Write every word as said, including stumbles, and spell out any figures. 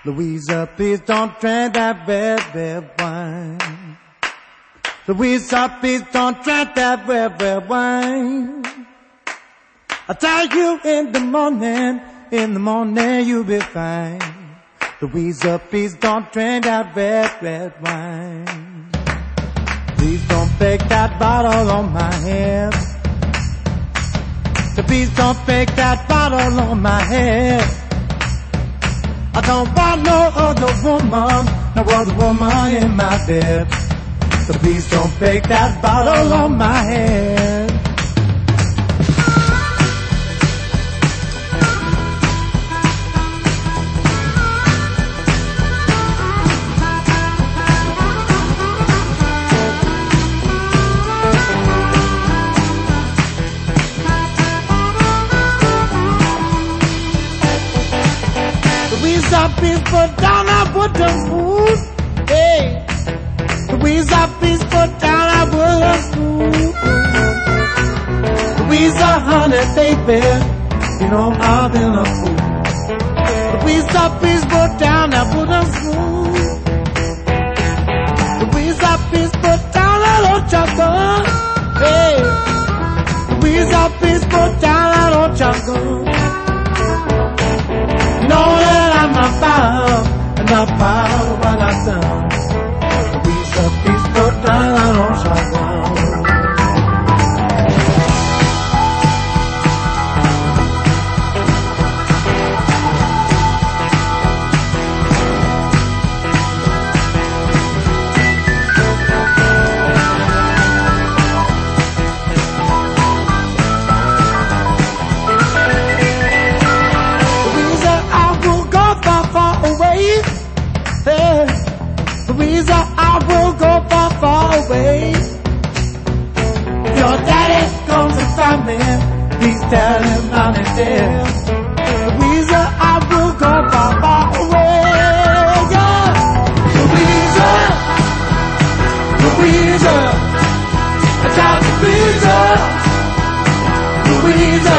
Louisa, please don't drink that red, red wine. Louisa, please don't drink that red, red wine. I tell you in the morning, in the morning you'll be fine. Louisa, please don't drink that red, red wine. Please don't break that bottle on my head. So please don't break that bottle on my head. I don't want no other woman, no other woman in my bed. So please don't break that bottle on my head. Louisa, please put down that wooden spoon. Hey, Louisa, please put down that wooden spoon. Louisa, honey, baby, you know I've been a fool. Louisa, please put down that wooden spoon. Louisa, please put down that old chocolate. Hey, Louisa, please put down that old chocolate. Know that I'm not proud, and not proud of what I've done. Louisa, please put down on shotgun. Louisa, I will go far, far away. Your daddy comes to find me. Please tell him I'm dead. Louisa, I will go far, far away. Yeah. Louisa, Louisa, I tried to please her. Louisa,